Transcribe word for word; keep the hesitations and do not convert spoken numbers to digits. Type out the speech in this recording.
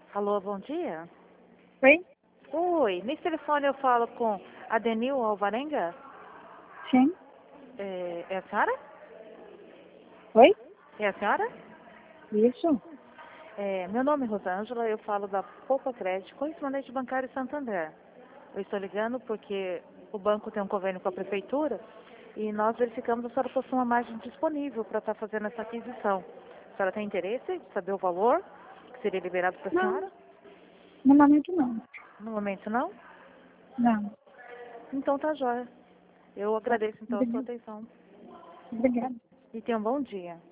Alô, bom dia. Oi? Oi, nesse telefone eu falo com a Denil Alvarenga? Sim. É, é a senhora? Oi? É a senhora? Isso? É, meu nome é Rosângela, eu falo da Poupa Crédito, correspondente bancário Santander. Eu estou ligando porque o banco tem um convênio com a prefeitura e nós verificamos se a senhora possui uma margem disponível para estar fazendo essa aquisição. A senhora tem interesse de saber o valor que seria liberado para a Não. senhora? No momento não. No momento não? Não. Então tá jóia. Eu Tá. agradeço então a sua Obrigada. atenção. Obrigada. E tenha um bom dia.